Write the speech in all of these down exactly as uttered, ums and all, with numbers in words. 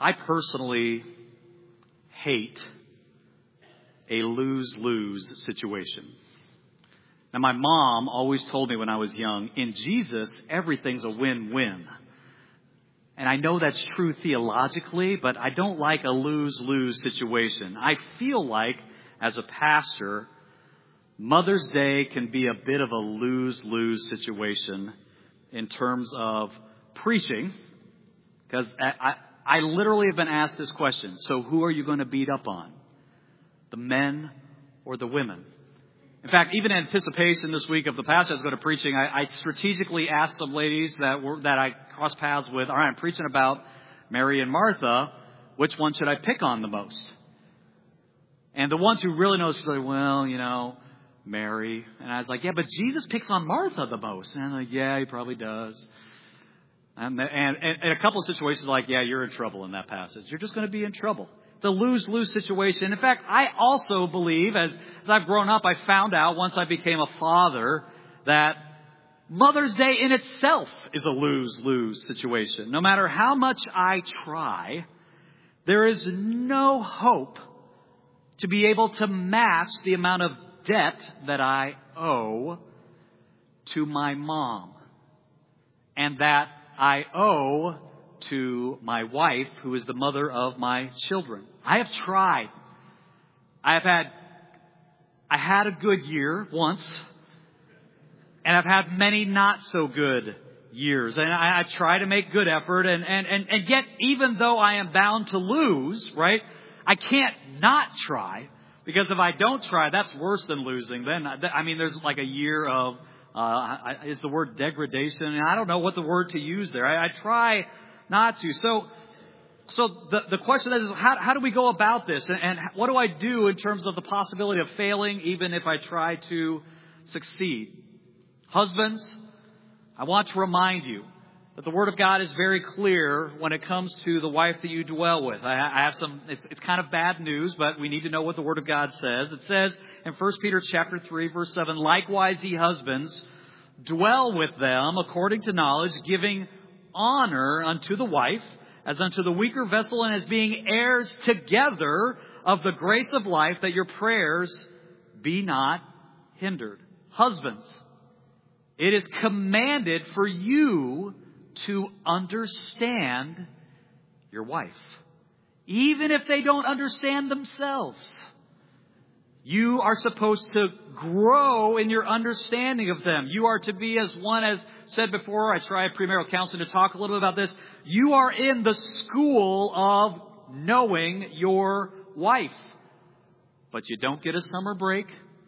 I personally hate a lose-lose situation. Now, my mom always told me when I was young, in Jesus, everything's a win-win. And I know that's true theologically, but I don't like a lose-lose situation. I feel like, as a pastor, Mother's Day can be a bit of a lose-lose situation in terms of preaching. Because I, I, I literally have been asked this question. So who are you going to beat up on? The men or the women? In fact, even in anticipation this week of the pastor I was going to preaching, I, I strategically asked some ladies that were that I crossed paths with, all right, I'm preaching about Mary and Martha. Which one should I pick on the most? And the ones who really know, she's like, well, you know, Mary. And I was like, yeah, but Jesus picks on Martha the most. And I'm like, yeah, he probably does. And, and, and a couple of situations like, yeah, you're in trouble in that passage. You're just going to be in trouble. It's a lose-lose situation. In fact, I also believe, as, as I've grown up, I found out once I became a father that Mother's Day in itself is a lose-lose situation. No matter how much I try, there is no hope to be able to match the amount of debt that I owe to my mom and that I owe to my wife, who is the mother of my children. I have tried. I have had, I had a good year once, and I've had many not so good years. And I, I try to make good effort, and, and, and, and yet, even though I am bound to lose, right, I can't not try, because if I don't try, that's worse than losing. Then, I mean, there's like a year of, uh, is the word degradation? I don't know what the word to use there. I, I try not to. So, so the, the question is, how, how do we go about this? And, and what do I do in terms of the possibility of failing, even if I try to succeed? Husbands, I want to remind you that the Word of God is very clear when it comes to the wife that you dwell with. I, I have some, it's, it's kind of bad news, but we need to know what the Word of God says. It says in First Peter chapter three, verse seven, likewise, ye husbands, dwell with them according to knowledge, giving honor unto the wife as unto the weaker vessel, and as being heirs together of the grace of life, that your prayers be not hindered. Husbands, it is commanded for you to understand your wife, even if they don't understand themselves. You are supposed to grow in your understanding of them. You are to be, as one has said before, I tried premarital counseling to talk a little bit about this. You are in the school of knowing your wife. But you don't get a summer break.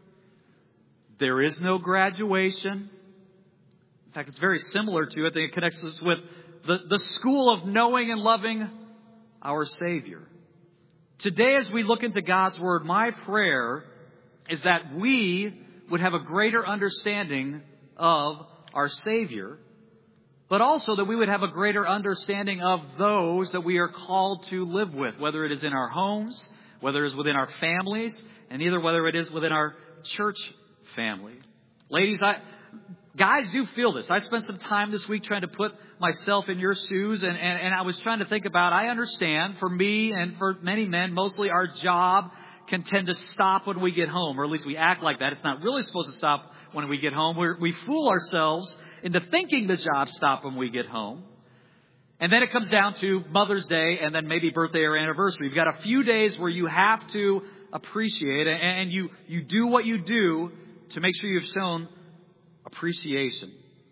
There is no graduation. In fact, it's very similar to, I think it connects us with the, the school of knowing and loving our Savior. Today, as we look into God's Word, my prayer is that we would have a greater understanding of our Savior, but also that we would have a greater understanding of those that we are called to live with, whether it is in our homes, whether it is within our families, and either whether it is within our church family. Ladies, I... Guys do feel this. I spent some time this week trying to put myself in your shoes, and, and, and I was trying to think about, I understand for me and for many men, mostly our job can tend to stop when we get home, or at least we act like that. It's not really supposed to stop when we get home. We're, we fool ourselves into thinking the job stops when we get home. And then it comes down to Mother's Day and then maybe birthday or anniversary. You've got a few days where you have to appreciate it, and you, you do what you do to make sure you've shown appreciation.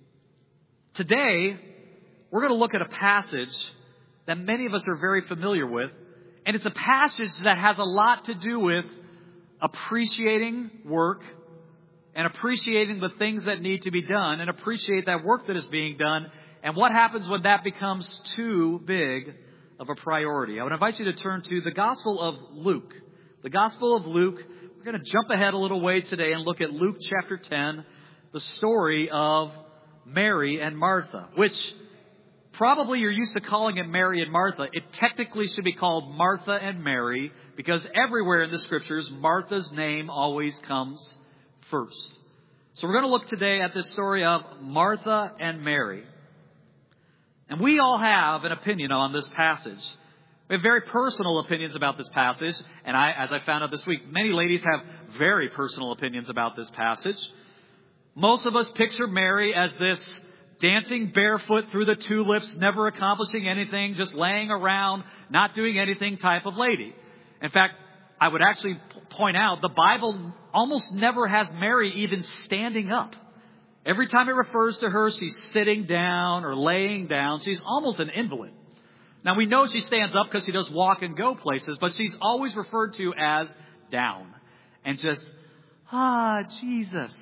Today, we're going to look at a passage that many of us are very familiar with. And it's a passage that has a lot to do with appreciating work and appreciating the things that need to be done and appreciate that work that is being done and what happens when that becomes too big of a priority. I would invite you to turn to the Gospel of Luke. The Gospel of Luke. We're going to jump ahead a little ways today and look at Luke chapter ten. The story of Mary and Martha, which probably you're used to calling it Mary and Martha. It technically should be called Martha and Mary, because everywhere in the Scriptures, Martha's name always comes first. So we're going to look today at this story of Martha and Mary. And we all have an opinion on this passage. We have very personal opinions about this passage. And I, as I found out this week, many ladies have very personal opinions about this passage. Most of us picture Mary as this dancing barefoot through the tulips, never accomplishing anything, just laying around, not doing anything type of lady. In fact, I would actually point out the Bible almost never has Mary even standing up. Every time it refers to her, she's sitting down or laying down. She's almost an invalid. Now, we know she stands up because she does walk and go places, but she's always referred to as down. And just, ah, Jesus.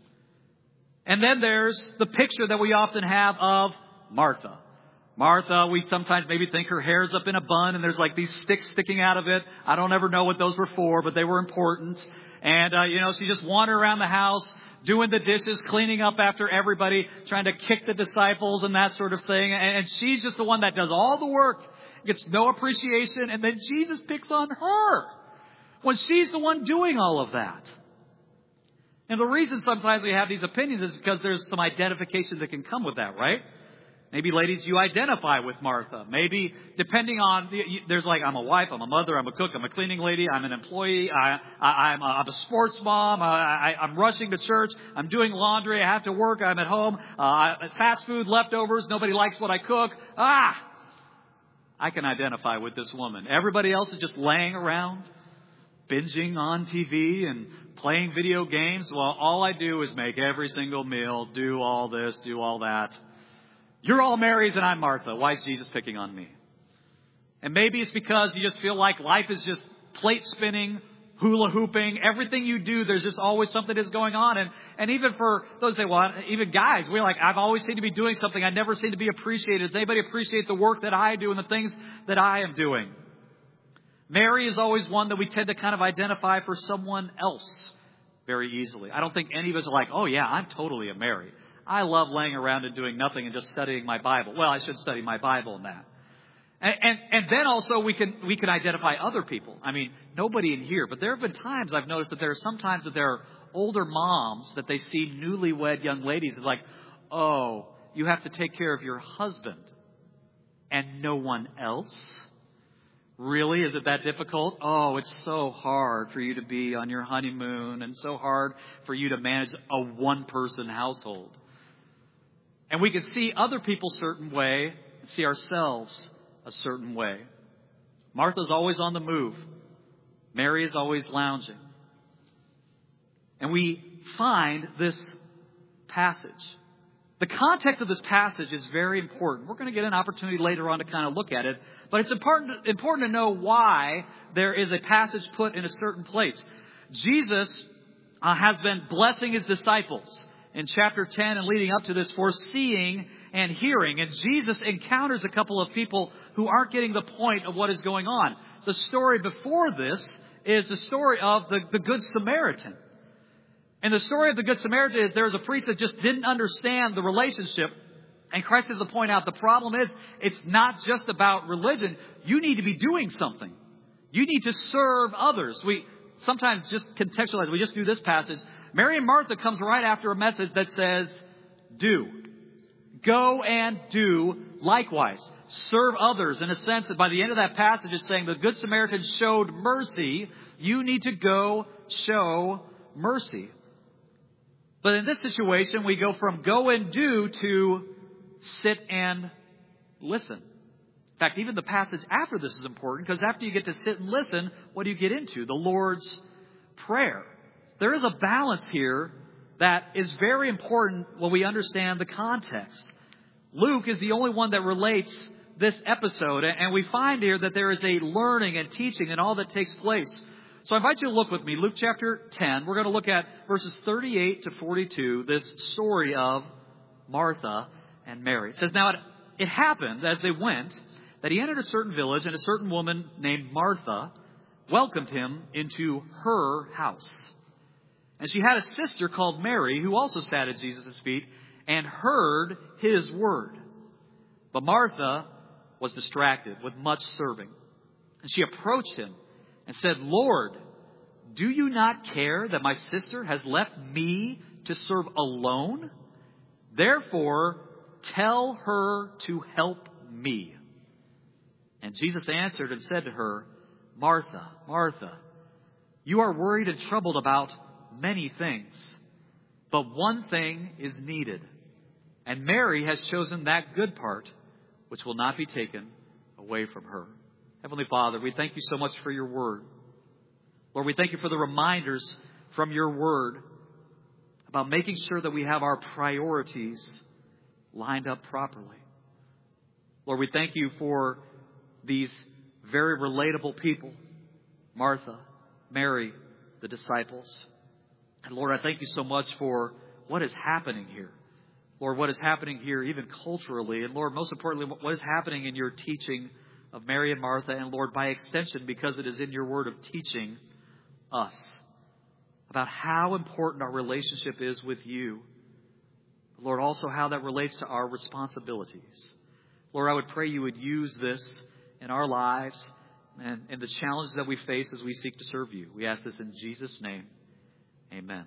And then there's the picture that we often have of Martha. Martha, we sometimes maybe think her hair's up in a bun and there's like these sticks sticking out of it. I don't ever know what those were for, but they were important. And, uh, you know, she just wandered around the house, doing the dishes, cleaning up after everybody, trying to kick the disciples and that sort of thing. And she's just the one that does all the work, gets no appreciation, and then Jesus picks on her when she's the one doing all of that. And the reason sometimes we have these opinions is because there's some identification that can come with that, right? Maybe, ladies, you identify with Martha. Maybe, depending on, there's like, I'm a wife, I'm a mother, I'm a cook, I'm a cleaning lady, I'm an employee, I, I, I'm, a, I'm a sports mom, I, I, I'm rushing to church, I'm doing laundry, I have to work, I'm at home, uh, fast food, leftovers, nobody likes what I cook. Ah! I can identify with this woman. Everybody else is just laying around, binging on T V and playing video games. Well, all I do is make every single meal, do all this, do all that. You're all Marys and I'm Martha. Why is Jesus picking on me? And maybe it's because you just feel like life is just plate spinning, hula hooping. Everything you do, there's just always something that's going on. And, and even for those who say, well, even guys, we're like, I've always seemed to be doing something. I never seem to be appreciated. Does anybody appreciate the work that I do and the things that I am doing? Mary is always one that we tend to kind of identify for someone else very easily. I don't think any of us are like, oh yeah, I'm totally a Mary. I love laying around and doing nothing and just studying my Bible. Well, I should study my Bible in that. And, and, and then also we can, we can identify other people. I mean, nobody in here, but there have been times I've noticed that there are some times that there are older moms that they see newlywed young ladies and like, oh, you have to take care of your husband and no one else? Really? Is it that difficult? Oh, it's so hard for you to be on your honeymoon and so hard for you to manage a one-person household. And we can see other people a certain way and see ourselves a certain way. Martha's always on the move. Mary is always lounging. And we find this passage. The context of this passage is very important. We're going to get an opportunity later on to kind of look at it. But it's important, important to know why there is a passage put in a certain place. Jesus uh, has been blessing his disciples in chapter ten and leading up to this for seeing and hearing. And Jesus encounters a couple of people who aren't getting the point of what is going on. The story before this is the story of the, the Good Samaritan. And the story of the Good Samaritan is there's a priest that just didn't understand the relationship. And Christ has to point out the problem is it's not just about religion. You need to be doing something. You need to serve others. We sometimes just contextualize. We just do this passage. Mary and Martha comes right after a message that says, do. Go and do likewise. Serve others. In a sense that by the end of that passage it's saying the Good Samaritan showed mercy. You need to go show mercy. But in this situation, we go from go and do to sit and listen. In fact, even the passage after this is important because after you get to sit and listen, what do you get into? The Lord's Prayer. There is a balance here that is very important when we understand the context. Luke is the only one that relates this episode, and we find here that there is a learning and teaching and all that takes place. So I invite you to look with me, Luke chapter ten. We're going to look at verses thirty-eight to forty-two, this story of Martha and Mary. It says, now it, it happened as they went that he entered a certain village, and a certain woman named Martha welcomed him into her house. And she had a sister called Mary who also sat at Jesus' feet and heard his word. But Martha was distracted with much serving. And she approached him and said, Lord, do you not care that my sister has left me to serve alone? Therefore, tell her to help me. And Jesus answered and said to her, Martha, Martha, you are worried and troubled about many things, but one thing is needed. And Mary has chosen that good part, which will not be taken away from her. Heavenly Father, we thank you so much for your word. Lord, we thank you for the reminders from your word about making sure that we have our priorities lined up properly. Lord, we thank you for these very relatable people, Martha, Mary, the disciples. And Lord, I thank you so much for what is happening here. Lord, what is happening here even culturally. And Lord, most importantly, what is happening in your teaching of Mary and Martha. And Lord, by extension, because it is in your word of teaching us about how important our relationship is with you. Lord, also how that relates to our responsibilities. Lord, I would pray you would use this in our lives and, and the challenges that we face as we seek to serve you. We ask this in Jesus' name. Amen.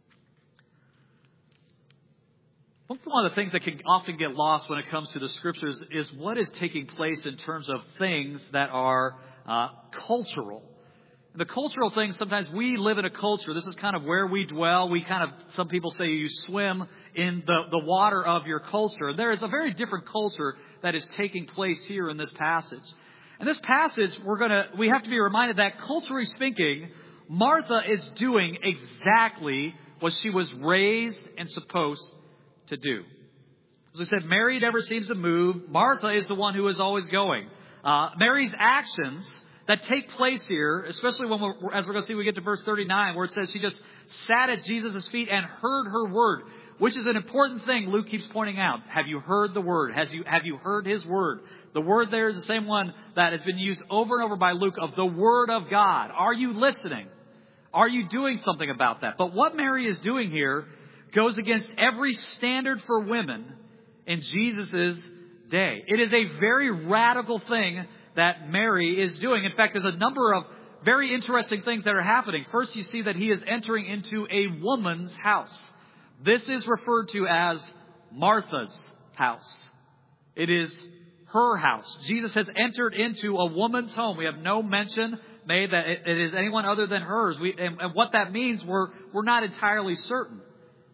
One of the things that can often get lost when it comes to the Scriptures is what is taking place in terms of things that are uh, cultural. And the cultural things, sometimes we live in a culture. This is kind of where we dwell. We kind of, some people say you swim in the, the water of your culture. And there is a very different culture that is taking place here in this passage. In this passage, we're gonna we have to be reminded that culturally speaking, Martha is doing exactly what she was raised and supposed to do. As I said, Mary never seems to move. Martha is the one who is always going. Uh, Mary's actions that take place here, especially when we're, as we're going to see, we get to verse thirty-nine, where it says she just sat at Jesus' feet and heard her word, which is an important thing Luke keeps pointing out. Have you heard the word? Has you, have you heard his word? The word there is the same one that has been used over and over by Luke of the word of God. Are you listening? Are you doing something about that? But what Mary is doing here goes against every standard for women in Jesus' day. It is a very radical thing that Mary is doing. In fact, there's a number of very interesting things that are happening. First, you see that he is entering into a woman's house. This is referred to as Martha's house. It is her house. Jesus has entered into a woman's home. We have no mention made that it is anyone other than hers. We, and, and what that means, we're, we're not entirely certain.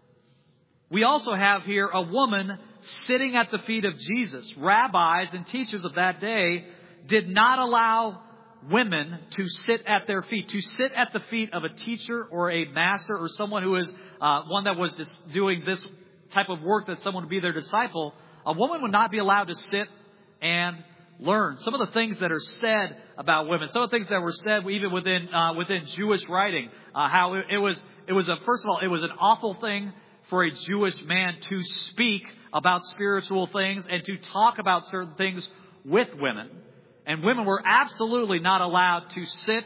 We also have here a woman sitting at the feet of Jesus. Rabbis and teachers of that day did not allow women to sit at their feet. To sit at the feet of a teacher or a master or someone who is uh, one that was doing this type of work, that someone would be their disciple, a woman would not be allowed to sit and learn. Some of the things that are said about women, some of the things that were said even within uh, within Jewish writing, uh, how it, it was it was a first of all it was an awful thing for a Jewish man to speak about spiritual things and to talk about certain things with women. And women were absolutely not allowed to sit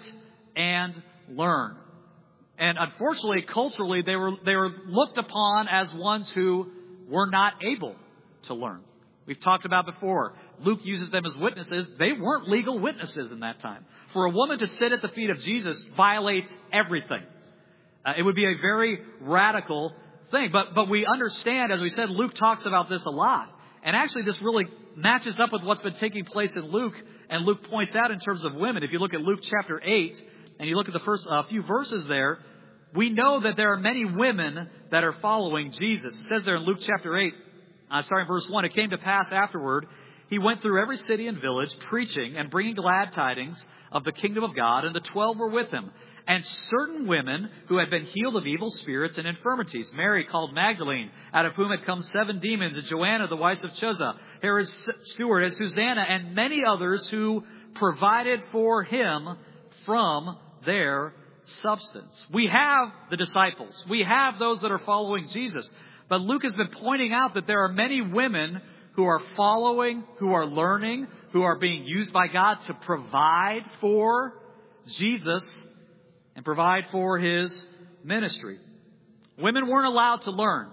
and learn. And unfortunately, culturally, they were they were looked upon as ones who were not able to learn. We've talked about before. Luke uses them as witnesses. They weren't legal witnesses in that time. For a woman to sit at the feet of Jesus violates everything. Uh, it would be a very radical thing. But but we understand, as we said, Luke talks about this a lot. And actually, this really matches up with what's been taking place in Luke. And Luke points out in terms of women, if you look at Luke chapter eight, and you look at the first uh, few verses there, we know that there are many women that are following Jesus. It says there in Luke chapter eight, uh, starting verse one, it came to pass afterward, he went through every city and village, preaching and bringing glad tidings of the kingdom of God, and the twelve were with him. And certain women who had been healed of evil spirits and infirmities, Mary called Magdalene, out of whom had come seven demons, and Joanna, the wife of Chuza, Herod's steward, and Susanna, and many others who provided for him from their substance. We have the disciples. We have those that are following Jesus. But Luke has been pointing out that there are many women who are following, who are learning, who are being used by God to provide for Jesus and provide for his ministry. Women weren't allowed to learn.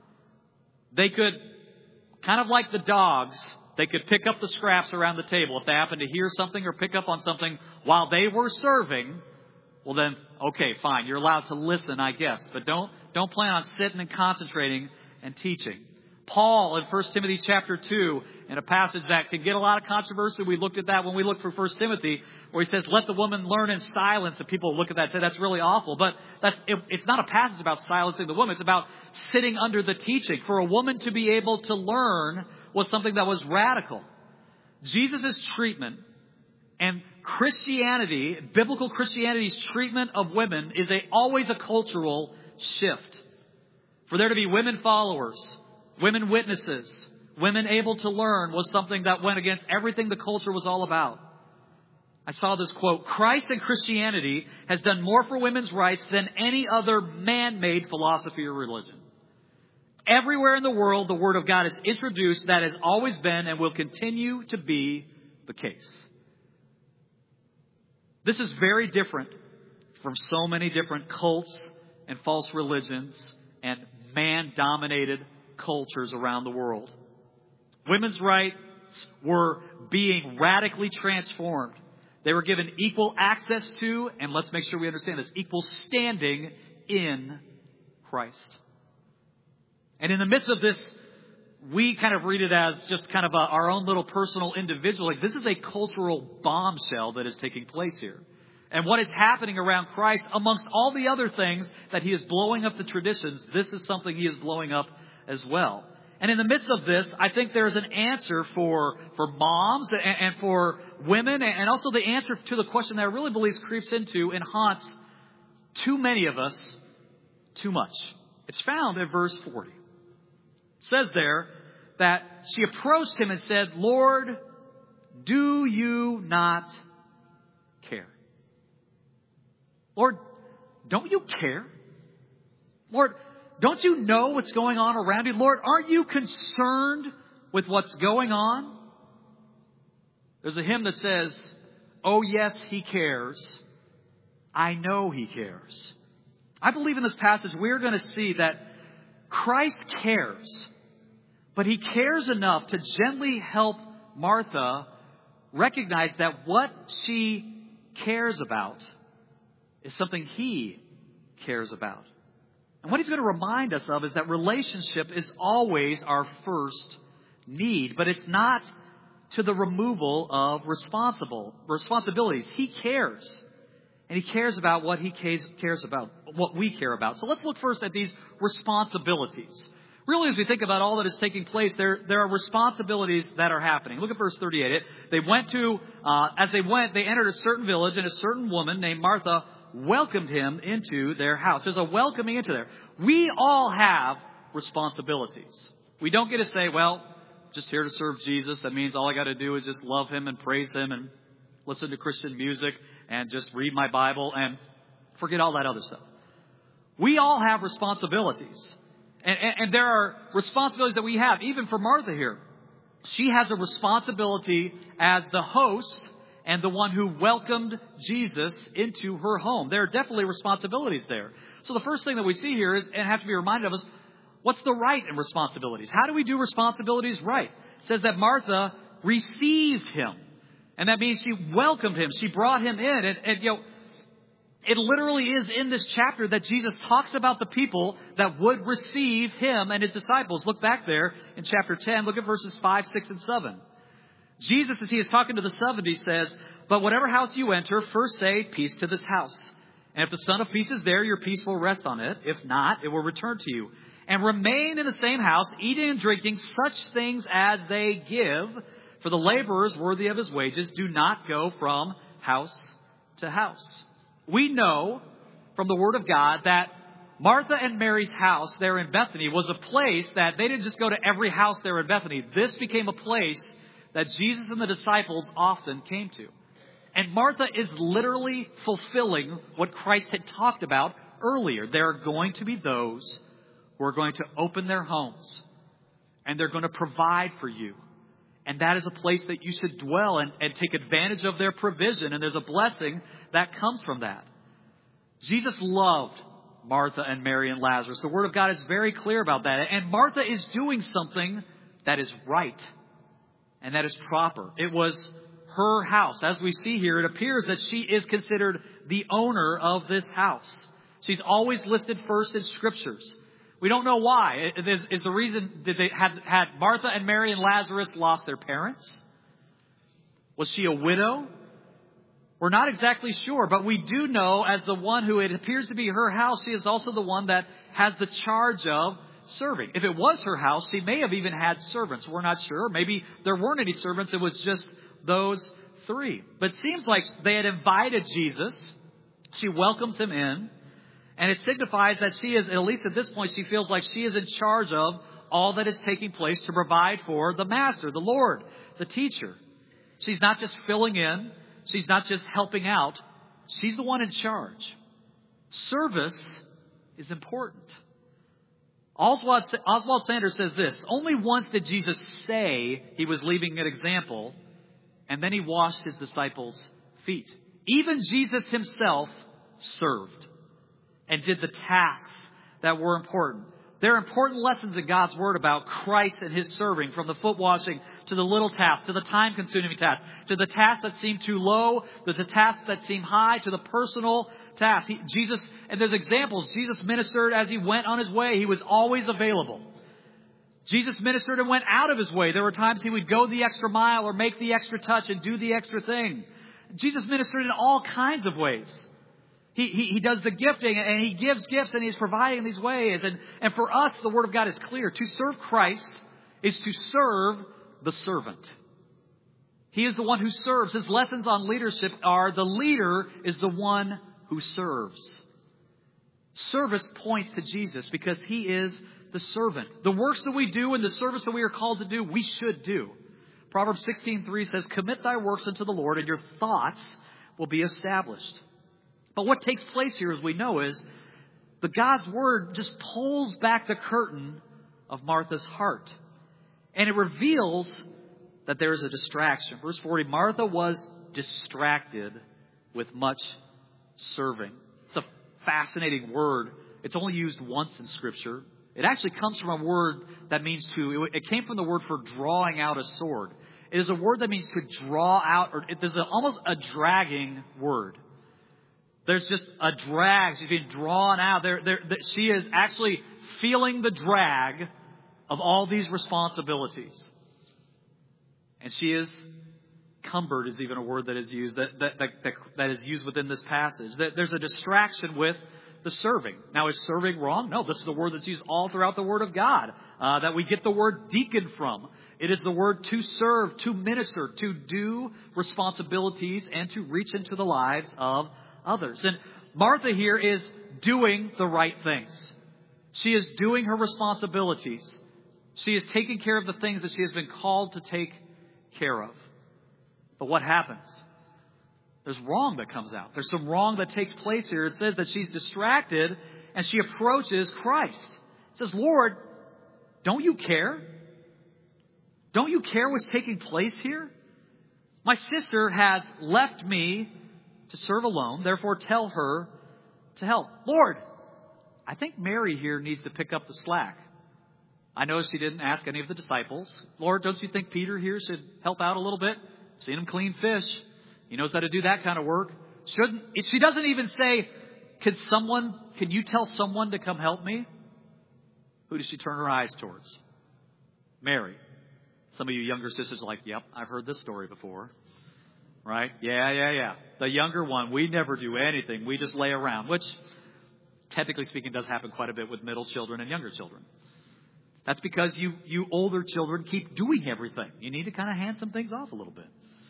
They could, kind of like the dogs, they could pick up the scraps around the table. If they happened to hear something or pick up on something while they were serving, well then, okay, fine, you're allowed to listen, I guess. But don't, don't plan on sitting and concentrating and teaching. Paul in First Timothy chapter two, in a passage that can get a lot of controversy. We looked at that when we looked for First Timothy, where he says, let the woman learn in silence. And people look at that and say, that's really awful. But that's, it, it's not a passage about silencing the woman. It's about sitting under the teaching. For a woman to be able to learn was something that was radical. Jesus' treatment and Christianity, biblical Christianity's treatment of women is a, always a cultural shift. For there to be women followers, women witnesses, women able to learn was something that went against everything the culture was all about. I saw this quote, Christ and Christianity has done more for women's rights than any other man-made philosophy or religion. Everywhere in the world, the Word of God is introduced. That has always been and will continue to be the case. This is very different from so many different cults and false religions and man-dominated cultures around the world. Women's rights were being radically transformed. They were given equal access to, and let's make sure we understand this, equal standing in Christ. And in the midst of this, we kind of read it as just kind of a, our own little personal individual. Like, this is a cultural bombshell that is taking place here. And what is happening around Christ, amongst all the other things that he is blowing up the traditions, this is something he is blowing up as well. And in the midst of this, I think there's an answer for, for moms and, and for women, and also the answer to the question that I really believe creeps into and haunts too many of us too much. It's found in verse forty. It says there that she approached him and said, Lord, do you not care? Lord, don't you care? Lord, don't you know what's going on around you? Lord, aren't you concerned with what's going on? There's a hymn that says, oh yes, he cares. I know he cares. I believe in this passage we're going to see that Christ cares, but he cares enough to gently help Martha recognize that what she cares about is something he cares about. And what he's going to remind us of is that relationship is always our first need, but it's not to the removal of responsible responsibilities. He cares. And he cares about what he cares about, what we care about. So let's look first at these responsibilities. Really, as we think about all that is taking place, there, there are responsibilities that are happening. Look at verse thirty-eight. They went to, uh, as they went, they entered a certain village, and a certain woman named Martha welcomed him into their house. There's a welcoming into there. We all have responsibilities. We don't get to say, well, just here to serve Jesus. That means all I got to do is just love him and praise him and listen to Christian music and just read my Bible and forget all that other stuff. We all have responsibilities. And, and, and there are responsibilities that we have, even for Martha here. She has a responsibility as the host and the one who welcomed Jesus into her home. There are definitely responsibilities there. So the first thing that we see here is, and have to be reminded of, is what's the right in responsibilities? How do we do responsibilities right? It says that Martha received him. And that means she welcomed him. She brought him in. And, and you know, it literally is in this chapter that Jesus talks about the people that would receive him and his disciples. Look back there in chapter ten. Look at verses five, six, and seven. Jesus, as he is talking to the seventy, says, but whatever house you enter, first say, peace to this house. And if the son of peace is there, your peace will rest on it. If not, it will return to you. And remain in the same house, eating and drinking such things as they give. For the laborers worthy of his wages do not go from house to house. We know from the Word of God that Martha and Mary's house there in Bethany was a place that they didn't just go to every house there in Bethany. This became a place that Jesus and the disciples often came to. And Martha is literally fulfilling what Christ had talked about earlier. There are going to be those who are going to open their homes and they're going to provide for you. And that is a place that you should dwell and, and take advantage of their provision. And there's a blessing that comes from that. Jesus loved Martha and Mary and Lazarus. The Word of God is very clear about that. And Martha is doing something that is right and that is proper. It was her house. As we see here, it appears that she is considered the owner of this house. She's always listed first in Scriptures. We don't know why. Is, is the reason, did they had, had Martha and Mary and Lazarus lost their parents? Was she a widow? We're not exactly sure, but we do know as the one who it appears to be her house, she is also the one that has the charge of serving. If it was her house, she may have even had servants. We're not sure. Maybe there weren't any servants. It was just those three. But it seems like they had invited Jesus. She welcomes him in. And it signifies that she is, at least at this point, she feels like she is in charge of all that is taking place to provide for the Master, the Lord, the teacher. She's not just filling in. She's not just helping out. She's the one in charge. Service is important. Oswald, Oswald Sanders says this: only once did Jesus say he was leaving an example, and then he washed his disciples' feet. Even Jesus himself served and did the tasks that were important. There are important lessons in God's Word about Christ and His serving, from the foot washing to the little tasks, to the time-consuming tasks, to the tasks that seem too low, to the tasks that seem high, to the personal tasks. He, Jesus, and there's examples. Jesus ministered as He went on His way. He was always available. Jesus ministered and went out of His way. There were times He would go the extra mile or make the extra touch and do the extra thing. Jesus ministered in all kinds of ways. He, he, he does the gifting, and He gives gifts, and He's providing in these ways. And, and for us, the Word of God is clear. To serve Christ is to serve the servant. He is the one who serves. His lessons on leadership are the leader is the one who serves. Service points to Jesus because He is the servant. The works that we do and the service that we are called to do, we should do. Proverbs sixteen three says, commit thy works unto the Lord, and your thoughts will be established. But what takes place here, as we know, is the God's Word just pulls back the curtain of Martha's heart. And it reveals that there is a distraction. Verse forty, Martha was distracted with much serving. It's a fascinating word. It's only used once in Scripture. It actually comes from a word that means to, it came from the word for drawing out a sword. It is a word that means to draw out, or it, there's a, almost a dragging word. There's just a drag. She's being drawn out. There, there, she is actually feeling the drag of all these responsibilities. And she is cumbered is even a word that is used that, that, that, that, that is used within this passage. That there's a distraction with the serving. Now, is serving wrong? No, this is the word that's used all throughout the Word of God, uh, that we get the word deacon from. It is the word to serve, to minister, to do responsibilities, and to reach into the lives of others. And Martha here is doing the right things. She is doing her responsibilities. She is taking care of the things that she has been called to take care of. But what happens? There's wrong that comes out. There's some wrong that takes place here. It says that she's distracted and she approaches Christ. It says, Lord, don't you care? Don't you care what's taking place here? My sister has left me to serve alone, therefore tell her to help. Lord, I think Mary here needs to pick up the slack. I know she didn't ask any of the disciples. Lord, don't you think Peter here should help out a little bit? Seen him clean fish. He knows how to do that kind of work. Shouldn't she doesn't even say, Could someone, can you tell someone to come help me? Who does she turn her eyes towards? Mary. Some of you younger sisters are like, yep, I've heard this story before. Right? Yeah, yeah, yeah. The younger one, we never do anything. We just lay around, which, technically speaking, does happen quite a bit with middle children and younger children. That's because you, you older children keep doing everything. You need to kind of hand some things off a little bit.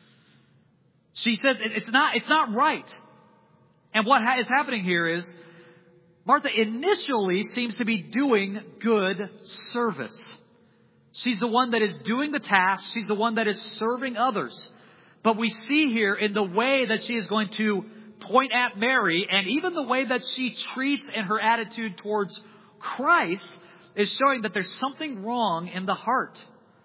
She says it's not, it's not right. And what ha- is happening here is Martha initially seems to be doing good service. She's the one that is doing the task. She's the one that is serving others. But we see here in the way that she is going to point at Mary, and even the way that she treats and her attitude towards Christ, is showing that there's something wrong in the heart.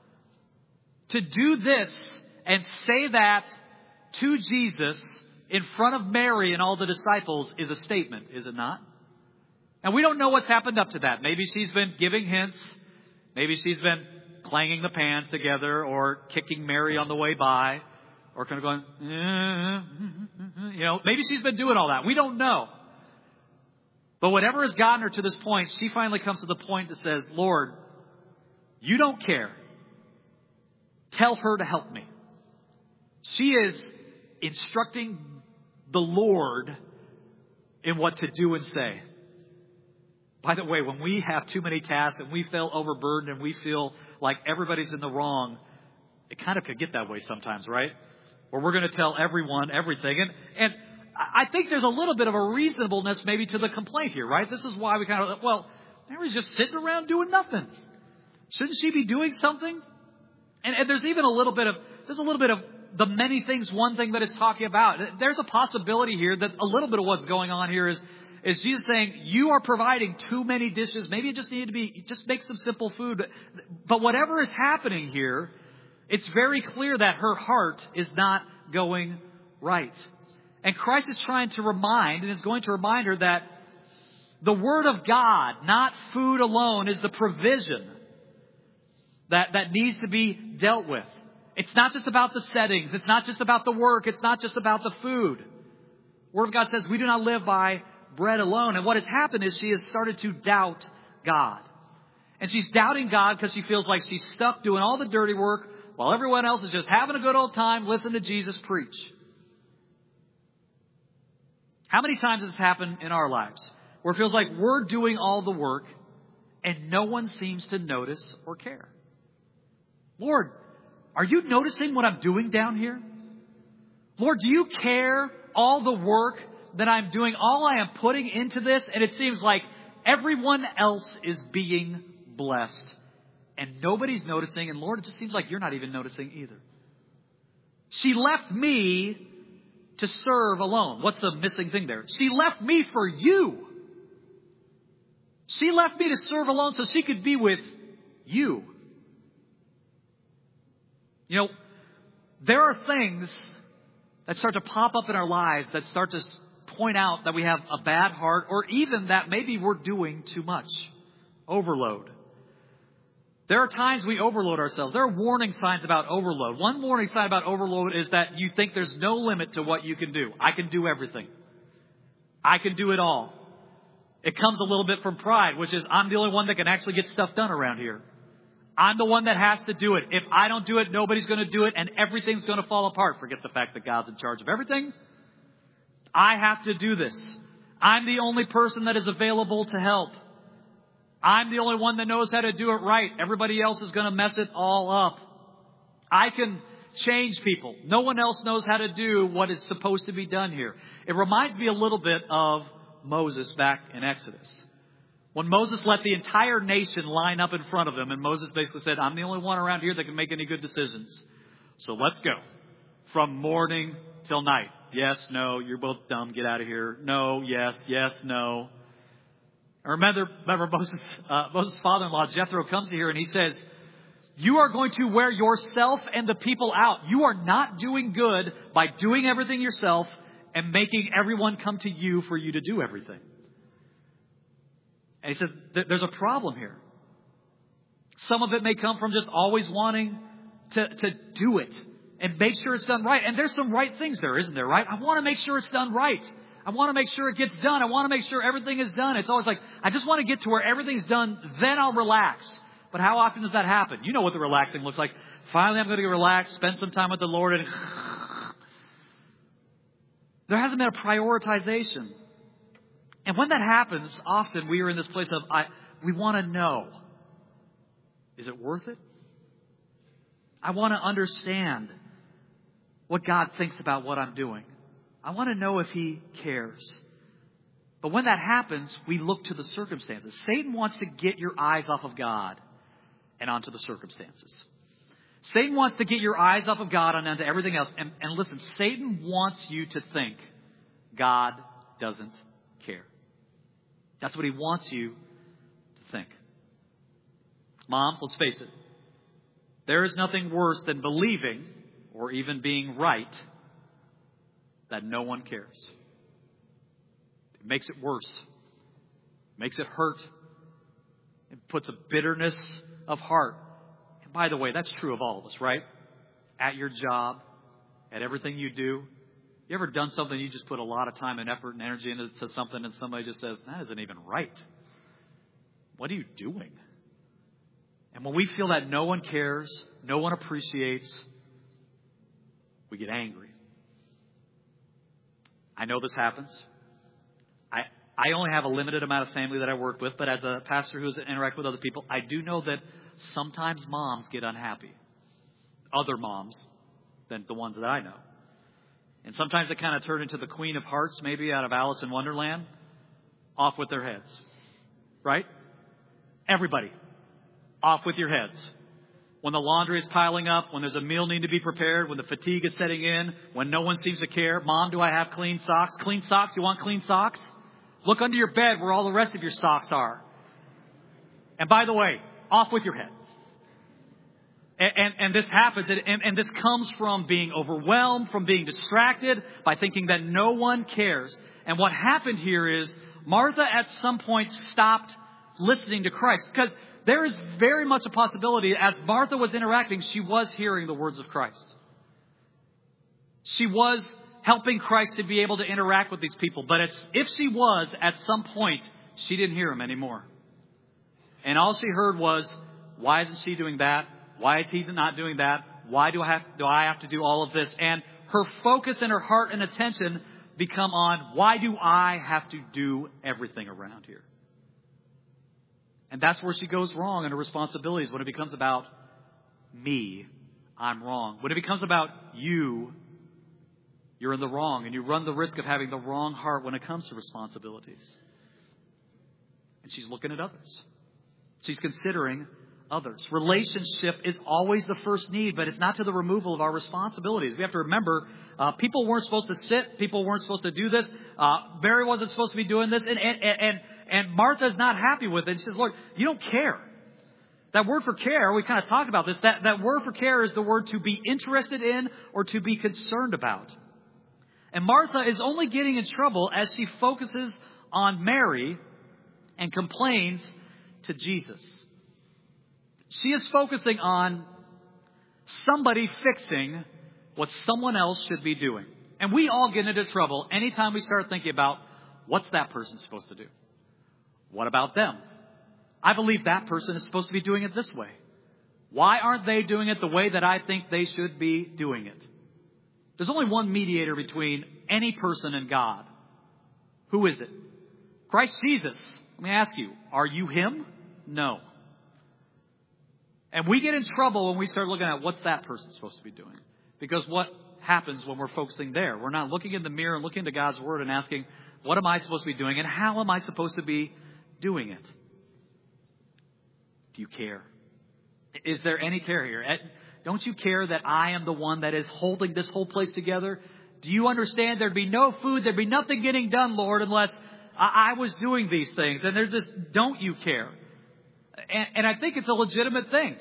To do this and say that to Jesus in front of Mary and all the disciples is a statement, is it not? And we don't know what's happened up to that. Maybe she's been giving hints. Maybe she's been clanging the pans together or kicking Mary on the way by. Or kind of going, eh, you know, maybe she's been doing all that. We don't know. But whatever has gotten her to this point, she finally comes to the point that says, Lord, you don't care. Tell her to help me. She is instructing the Lord in what to do and say. By the way, when we have too many tasks and we feel overburdened and we feel like everybody's in the wrong, it kind of could get that way sometimes, right? Where we're going to tell everyone everything. And, and I think there's a little bit of a reasonableness maybe to the complaint here, right? This is why we kind of, well, Mary's just sitting around doing nothing. Shouldn't she be doing something? And, and there's even a little bit of, there's a little bit of the many things, one thing that it's talking about. There's a possibility here that a little bit of what's going on here is, is Jesus saying, you are providing too many dishes. Maybe it just needed to be, just make some simple food. But, but whatever is happening here, it's very clear that her heart is not going right. And Christ is trying to remind and is going to remind her that the Word of God, not food alone, is the provision that, that needs to be dealt with. It's not just about the settings. It's not just about the work. It's not just about the food. The Word of God says we do not live by bread alone. And what has happened is she has started to doubt God. And she's doubting God because she feels like she's stuck doing all the dirty work while everyone else is just having a good old time listening to Jesus preach. How many times has this happened in our lives where it feels like we're doing all the work and no one seems to notice or care? Lord, are you noticing what I'm doing down here? Lord, do you care all the work that I'm doing, all I am putting into this? And it seems like everyone else is being blessed and nobody's noticing. And Lord, it just seems like you're not even noticing either. She left me to serve alone. What's the missing thing there? She left me for you. She left me to serve alone so she could be with you. You know, there are things that start to pop up in our lives that start to point out that we have a bad heart, or even that maybe we're doing too much. Overload. There are times we overload ourselves. There are warning signs about overload. One warning sign about overload is that you think there's no limit to what you can do. I can do everything. I can do it all. It comes a little bit from pride, which is I'm the only one that can actually get stuff done around here. I'm the one that has to do it. If I don't do it, nobody's going to do it, and everything's going to fall apart. Forget the fact that God's in charge of everything. I have to do this. I'm the only person that is available to help. I'm the only one that knows how to do it right. Everybody else is going to mess it all up. I can change people. No one else knows how to do what is supposed to be done here. It reminds me a little bit of Moses back in Exodus. When Moses let the entire nation line up in front of him, and Moses basically said, I'm the only one around here that can make any good decisions. So let's go. From morning till night. Yes, no, you're both dumb. Get out of here. No, yes, yes, no. Remember, remember Moses, uh, Moses' father-in-law, Jethro, comes here and he says, you are going to wear yourself and the people out. You are not doing good by doing everything yourself and making everyone come to you for you to do everything. And he said, there's a problem here. Some of it may come from just always wanting to, to do it and make sure it's done right. And there's some right things there, isn't there, right? I want to make sure it's done right. I want to make sure it gets done. I want to make sure everything is done. It's always like, I just want to get to where everything's done, then I'll relax. But how often does that happen? You know what the relaxing looks like. Finally, I'm going to relax, spend some time with the Lord. And there hasn't been a prioritization. And when that happens, often we are in this place of, I, we want to know, is it worth it? I want to understand what God thinks about what I'm doing. I want to know if He cares. But when that happens, we look to the circumstances. Satan wants to get your eyes off of God and onto the circumstances. Satan wants to get your eyes off of God and onto everything else. And, and listen, Satan wants you to think God doesn't care. That's what he wants you to think. Moms, let's face it. There is nothing worse than believing or even being right that no one cares. It makes it worse. It makes it hurt. It puts a bitterness of heart. And by the way, that's true of all of us, right? At your job, at everything you do. You ever done something you just put a lot of time and effort and energy into to something and somebody just says, that isn't even right? What are you doing? And when we feel that no one cares, no one appreciates, we get angry. I know this happens. I I only have a limited amount of family that I work with, but as a pastor who's interacted with other people, I do know that sometimes moms get unhappy. Other moms than the ones that I know. And sometimes they kind of turn into the Queen of Hearts, maybe out of Alice in Wonderland, off with their heads. Right? Everybody, off with your heads. When the laundry is piling up, when there's a meal need to be prepared, when the fatigue is setting in, when no one seems to care. Mom, do I have clean socks? Clean socks? You want clean socks? Look under your bed where all the rest of your socks are. And by the way, off with your head. And, and, and this happens, and, and this comes from being overwhelmed, from being distracted, by thinking that no one cares. And what happened here is Martha at some point stopped listening to Christ. Because there is very much a possibility, as Martha was interacting, she was hearing the words of Christ. She was helping Christ to be able to interact with these people. But it's, if she was, at some point, she didn't hear him anymore. And all she heard was, why isn't she doing that? Why is he not doing that? Why do I have, do I have to do all of this? And her focus and her heart and attention become on, why do I have to do everything around here? And that's where she goes wrong in her responsibilities. When it becomes about me, I'm wrong. When it becomes about you, you're in the wrong. And you run the risk of having the wrong heart when it comes to responsibilities. And she's looking at others. She's considering others. Relationship is always the first need, but it's not to the removal of our responsibilities. We have to remember, uh, people weren't supposed to sit. People weren't supposed to do this. Uh, Mary wasn't supposed to be doing this. And, and, and, and Martha's not happy with it. She says, Lord, you don't care. That word for care, we kind of talked about this. That, that word for care is the word to be interested in or to be concerned about. And Martha is only getting in trouble as she focuses on Mary and complains to Jesus. She is focusing on somebody fixing what someone else should be doing. And we all get into trouble anytime we start thinking about, what's that person supposed to do? What about them? I believe that person is supposed to be doing it this way. Why aren't they doing it the way that I think they should be doing it? There's only one mediator between any person and God. Who is it? Christ Jesus. Let me ask you, are you him? No. And we get in trouble when we start looking at what's that person supposed to be doing. Because what happens when we're focusing there? We're not looking in the mirror and looking into God's Word and asking, what am I supposed to be doing and how am I supposed to be doing it? Do you care? Is there any care here? Don't you care that I am the one that is holding this whole place together? Do you understand there'd be no food, there'd be nothing getting done, Lord, unless I was doing these things? And there's this, don't you care? And, and I think it's a legitimate thing.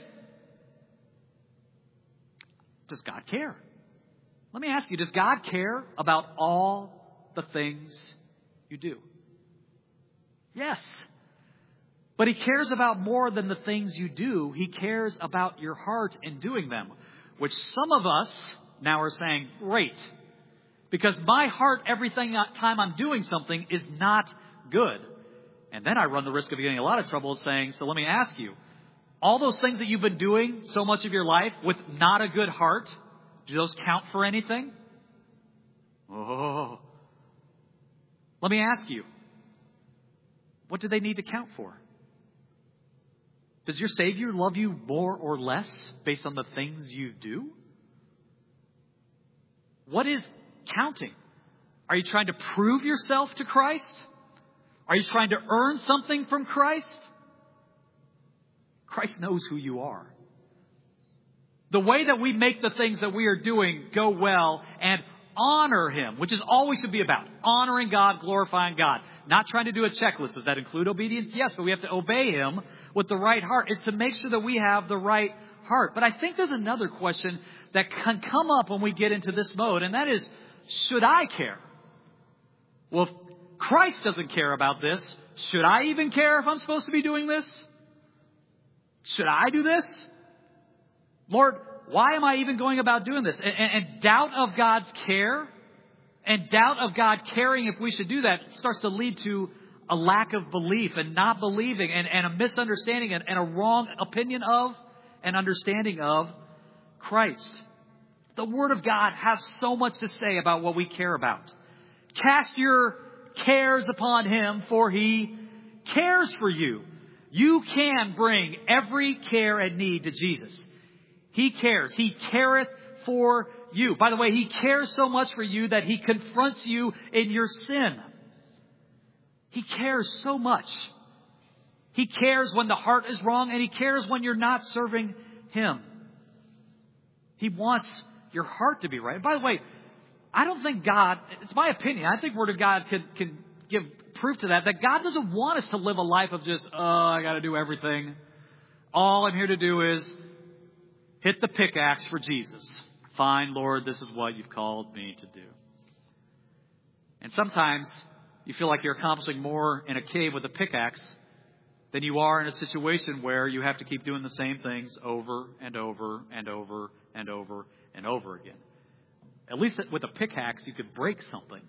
Does God care? Let me ask you, does God care about all the things you do? Yes. But he cares about more than the things you do. He cares about your heart in doing them, which some of us now are saying, great, because my heart every time I'm doing something is not good. And then I run the risk of getting a lot of trouble saying, so let me ask you, all those things that you've been doing so much of your life with not a good heart, do those count for anything? Oh. Let me ask you, what do they need to count for? Does your Savior love you more or less based on the things you do? What is counting? Are you trying to prove yourself to Christ? Are you trying to earn something from Christ? Christ knows who you are. The way that we make the things that we are doing go well and honor Him, which is all we should be about. Honoring God, glorifying God. Not trying to do a checklist. Does that include obedience? Yes, but we have to obey Him with the right heart. Is to make sure that we have the right heart. But I think there's another question that can come up when we get into this mode, and that is, should I care? Well, if Christ doesn't care about this, should I even care if I'm supposed to be doing this? Should I do this? Lord, why am I even going about doing this? And, and, and doubt of God's care And doubt of God caring if we should do that starts to lead to a lack of belief and not believing and, and a misunderstanding and, and a wrong opinion of and understanding of Christ. The Word of God has so much to say about what we care about. Cast your cares upon Him, for He cares for you. You can bring every care and need to Jesus. He cares. He careth for you. By the way, He cares so much for you that He confronts you in your sin. He cares so much. He cares when the heart is wrong, and He cares when you're not serving Him. He wants your heart to be right. By the way, I don't think God, it's my opinion, I think Word of God can, can give proof to that, that God doesn't want us to live a life of just, oh, I got to do everything. All I'm here to do is hit the pickaxe for Jesus. Fine, Lord, this is what you've called me to do. And sometimes you feel like you're accomplishing more in a cave with a pickaxe than you are in a situation where you have to keep doing the same things over and over and over and over and over again. At least with a pickaxe, you could break something.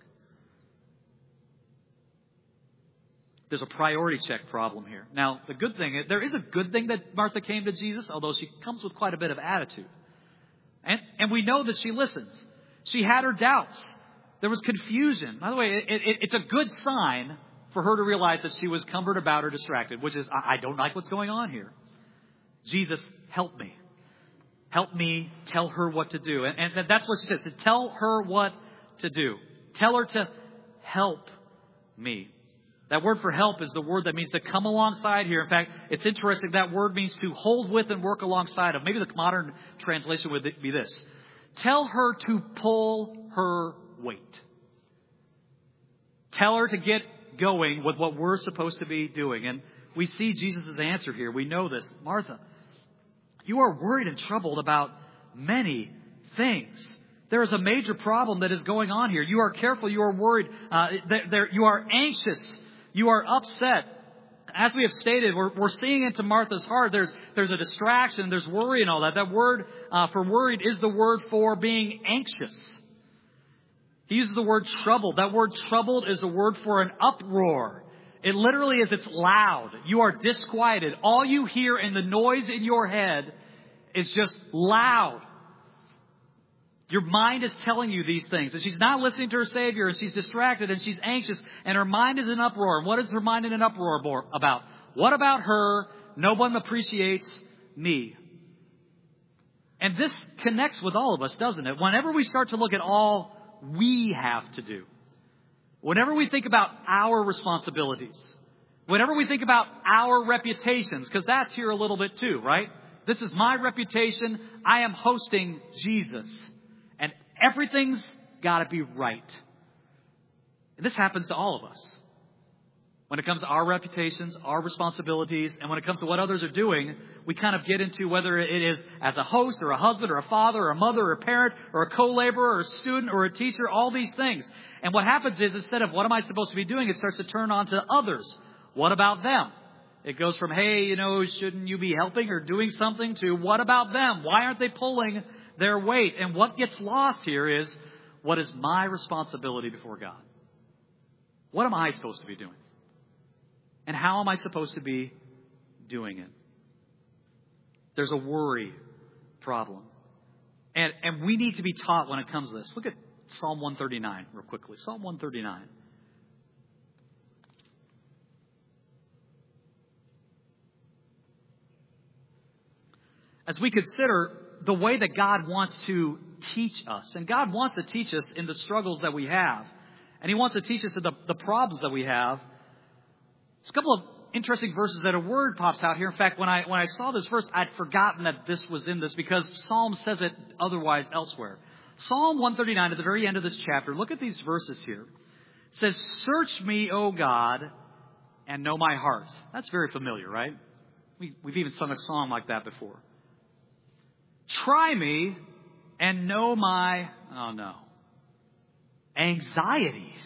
There's a priority check problem here. Now, the good thing is, there is a good thing that Martha came to Jesus, although she comes with quite a bit of attitude. And, and we know that she listens. She had her doubts. There was confusion. By the way, it, it, it's a good sign for her to realize that she was cumbered about or distracted, which is, I, I don't like what's going on here. Jesus, help me. Help me tell her what to do. And, and that's what she says. So tell her what to do. Tell her to help me. That word for help is the word that means to come alongside here. In fact, it's interesting. That word means to hold with and work alongside of. Maybe the modern translation would be this. Tell her to pull her weight. Tell her to get going with what we're supposed to be doing. And we see Jesus' answer here. We know this. Martha, you are worried and troubled about many things. There is a major problem that is going on here. You are careful. You are worried. Uh, there, there, you are anxious. You are upset. As we have stated, we're, we're seeing into Martha's heart. There's, there's a distraction. There's worry and all that. That word uh, for worried is the word for being anxious. He uses the word troubled. That word troubled is a word for an uproar. It literally is, it's loud. You are disquieted. All you hear in the noise in your head is just loud. Your mind is telling you these things. And she's not listening to her Savior, and she's distracted, and she's anxious, and her mind is in uproar. And what is her mind in an uproar about? What about her? No one appreciates me. And this connects with all of us, doesn't it? Whenever we start to look at all we have to do, whenever we think about our responsibilities, whenever we think about our reputations, because that's here a little bit too, right? This is my reputation. I am hosting Jesus. And everything's got to be right. And this happens to all of us. When it comes to our reputations, our responsibilities, and when it comes to what others are doing, we kind of get into whether it is as a host or a husband or a father or a mother or a parent or a co-laborer or a student or a teacher, all these things. And what happens is, instead of what am I supposed to be doing, it starts to turn on to others. What about them? It goes from, hey, you know, shouldn't you be helping or doing something, to what about them? Why aren't they pulling their weight? And what gets lost here is, what is my responsibility before God? What am I supposed to be doing? And how am I supposed to be doing it? There's a worry problem. And, and we need to be taught when it comes to this. Look at Psalm one thirty-nine real quickly. Psalm one thirty-nine. As we consider the way that God wants to teach us. And God wants to teach us in the struggles that we have. And He wants to teach us in the, the problems that we have. There's a couple of interesting verses that a word pops out here. In fact, when I when I saw this verse, I'd forgotten that this was in this, because Psalm says it otherwise elsewhere. Psalm one thirty-nine, at the very end of this chapter, look at these verses here. It says, "Search me, O God, and know my heart." That's very familiar, right? We, we've even sung a song like that before. "Try me and know my," oh no, "anxieties.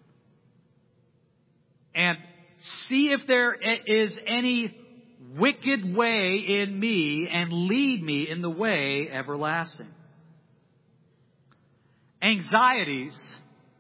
And see if there is any wicked way in me, and lead me in the way everlasting." Anxieties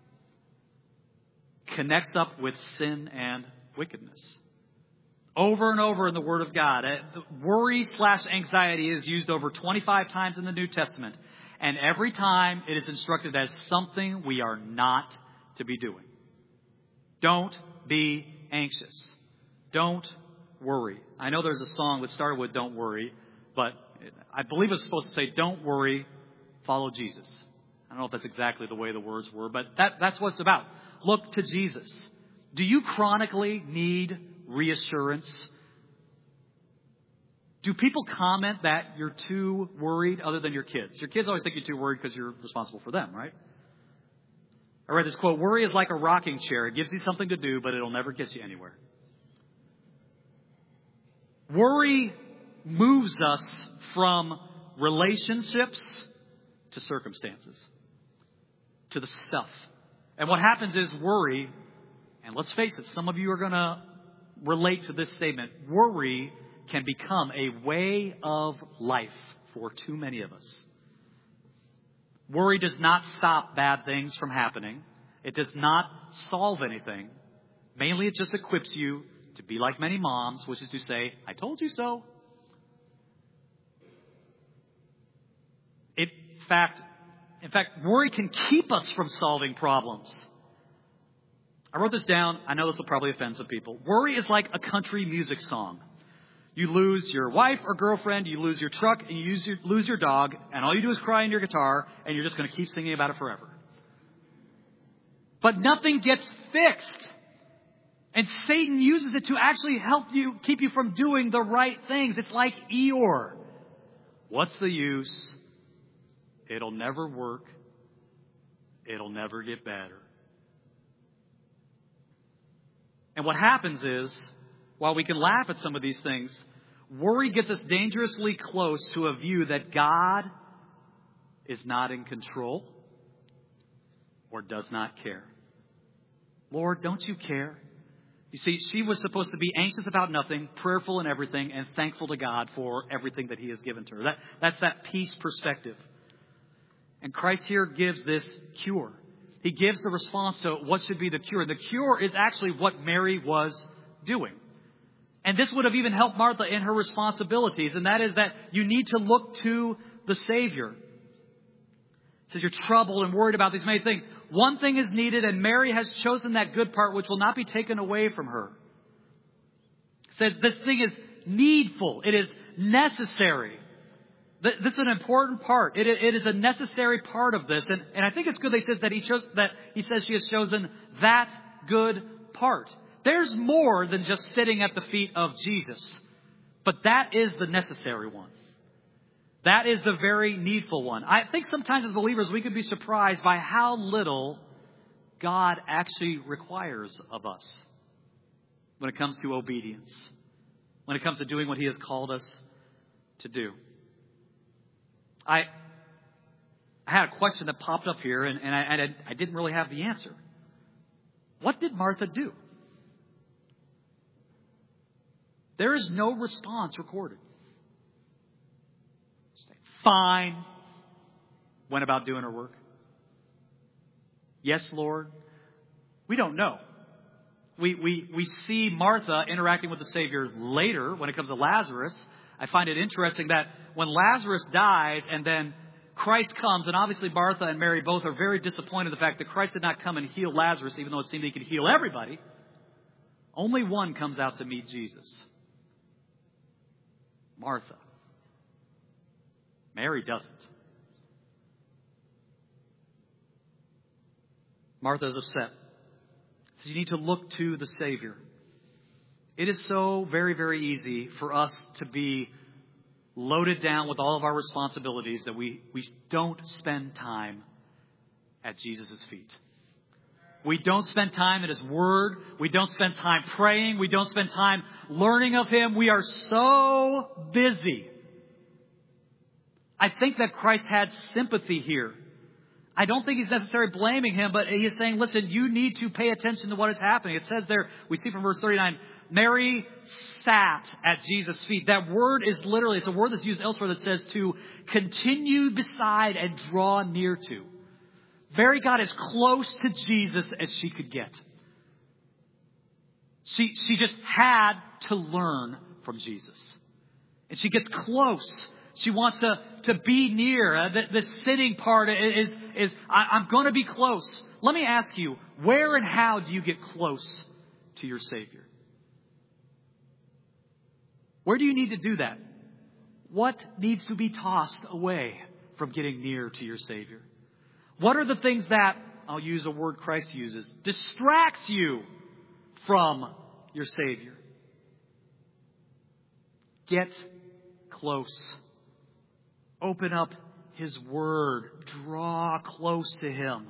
connects up with sin and wickedness. Over and over in the Word of God, worry slash anxiety is used over twenty-five times in the New Testament. And every time it is instructed as something we are not to be doing. Don't be anxious. Don't worry. I know there's a song that started with "Don't worry," but I believe it's supposed to say, "Don't worry, follow Jesus." I don't know if that's exactly the way the words were, but that, that's what it's about. Look to Jesus. Do you chronically need reassurance? Do people comment that you're too worried other than your kids? Your kids always think you're too worried because you're responsible for them, right? I read this quote, "Worry is like a rocking chair. It gives you something to do, but it'll never get you anywhere." Worry moves us from relationships to circumstances, to the stuff. And what happens is worry, and let's face it, some of you are going to relate to this statement. Worry can become a way of life for too many of us. Worry does not stop bad things from happening. It does not solve anything. Mainly it just equips you to be like many moms, which is to say, "I told you so." It, in fact, in fact, worry can keep us from solving problems. I wrote this down. I know this will probably offend some people. Worry is like a country music song. You lose your wife or girlfriend, you lose your truck, and you use your, lose your dog, and all you do is cry in your guitar, and you're just going to keep singing about it forever. But nothing gets fixed. And Satan uses it to actually help you, keep you from doing the right things. It's like Eeyore. What's the use? It'll never work. It'll never get better. And what happens is, while we can laugh at some of these things, worry gets us dangerously close to a view that God is not in control or does not care. Lord, don't you care? You see, she was supposed to be anxious about nothing, prayerful in everything, and thankful to God for everything that He has given to her. That, that's that peace perspective. And Christ here gives this cure. He gives the response to what should be the cure. And the cure is actually what Mary was doing. And this would have even helped Martha in her responsibilities. And that is that you need to look to the Savior. So you're troubled and worried about these many things. One thing is needed, and Mary has chosen that good part which will not be taken away from her. It says this thing is needful. It is necessary. This is an important part. It, it is a necessary part of this. And, and I think it's good that he says that he chose, that he says she has chosen that good part. There's more than just sitting at the feet of Jesus. But that is the necessary one. That is the very needful one. I think sometimes as believers we can be surprised by how little God actually requires of us when it comes to obedience, when it comes to doing what He has called us to do. I, I had a question that popped up here, and, and, I, and I, I didn't really have the answer. What did Martha do? There is no response recorded. Fine. Went about doing her work. Yes, Lord. We don't know. We, we, we see Martha interacting with the Savior later when it comes to Lazarus. I find it interesting that when Lazarus dies and then Christ comes, and obviously Martha and Mary both are very disappointed in the fact that Christ did not come and heal Lazarus, even though it seemed He could heal everybody. Only one comes out to meet Jesus. Martha. Mary doesn't. Martha is upset. So you need to look to the Savior. It is so very, very easy for us to be loaded down with all of our responsibilities that we, we don't spend time at Jesus' feet. We don't spend time in His Word. We don't spend time praying. We don't spend time learning of Him. We are so busy. I think that Christ had sympathy here. I don't think He's necessarily blaming Him, but He is saying, listen, you need to pay attention to what is happening. It says there, we see from verse thirty-nine, Mary sat at Jesus' feet. That word is literally, it's a word that's used elsewhere that says to continue beside and draw near to. Mary got as close to Jesus as she could get. She, she just had to learn from Jesus. And she gets close. She wants to, to be near. Uh, the, the sitting part is, is I, I'm going to be close. Let me ask you, where and how do you get close to your Savior? Where do you need to do that? What needs to be tossed away from getting near to your Savior? What are the things that, I'll use a word Christ uses, distracts you from your Savior? Get close. Open up His Word. Draw close to Him.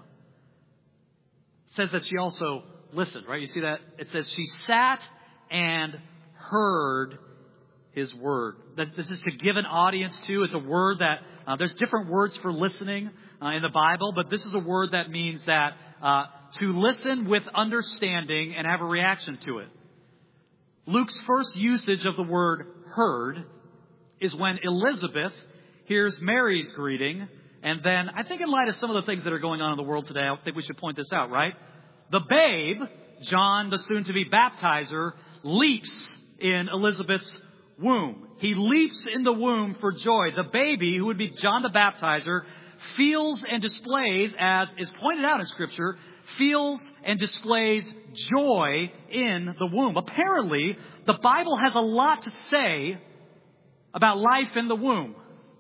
It says that she also listened, right? You see that? It says she sat and heard His Word. That this is to give an audience to. It's a word that, uh, there's different words for listening uh, in the Bible, but this is a word that means that uh, to listen with understanding and have a reaction to it. Luke's first usage of the word heard is when Elizabeth hears Mary's greeting. And then, I think in light of some of the things that are going on in the world today, I think we should point this out, right? The babe, John, the soon-to-be baptizer, leaps in Elizabeth's womb. He leaps in the womb for joy. The baby, who would be John the Baptizer, feels and displays, as is pointed out in Scripture, feels and displays joy in the womb. Apparently, the Bible has a lot to say about life in the womb.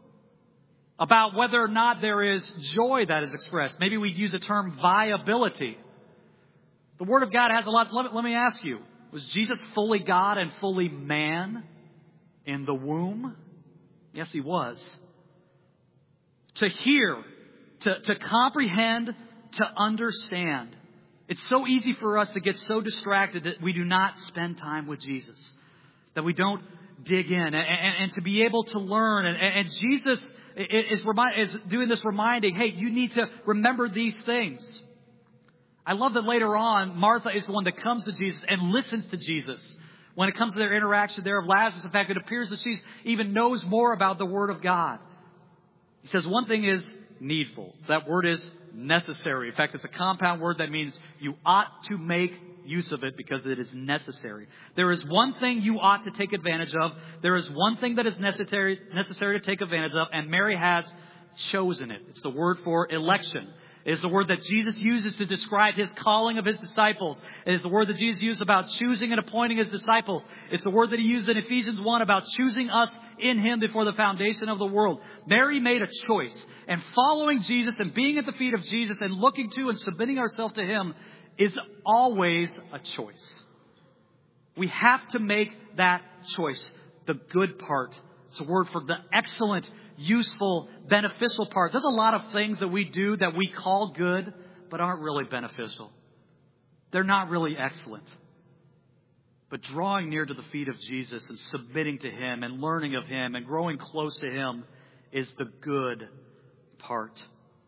About whether or not there is joy that is expressed. Maybe we'd use the term viability. The Word of God has a lot. Let me, let me ask you, was Jesus fully God and fully man in the womb? Yes, He was. To hear, to, to comprehend, to understand. It's so easy for us to get so distracted that we do not spend time with Jesus. That we don't dig in. And, and, and to be able to learn. And, and Jesus is, remind, is doing this reminding, hey, you need to remember these things. I love that later on, Martha is the one that comes to Jesus and listens to Jesus. When it comes to their interaction there of Lazarus, in fact, it appears that she even knows more about the Word of God. He says one thing is needful. That word is necessary. In fact, it's a compound word that means you ought to make use of it because it is necessary. There is one thing you ought to take advantage of. There is one thing that is necessary, necessary to take advantage of, and Mary has chosen it. It's the word for election. It is the word that Jesus uses to describe His calling of His disciples. It is the word that Jesus used about choosing and appointing His disciples. It's the word that He used in Ephesians one about choosing us in Him before the foundation of the world. Mary made a choice. And following Jesus and being at the feet of Jesus and looking to and submitting ourselves to Him is always a choice. We have to make that choice. The good part. It's a word for the excellent, useful, beneficial part. There's a lot of things that we do that we call good, but aren't really beneficial. They're not really excellent. But drawing near to the feet of Jesus and submitting to Him and learning of Him and growing close to Him is the good part.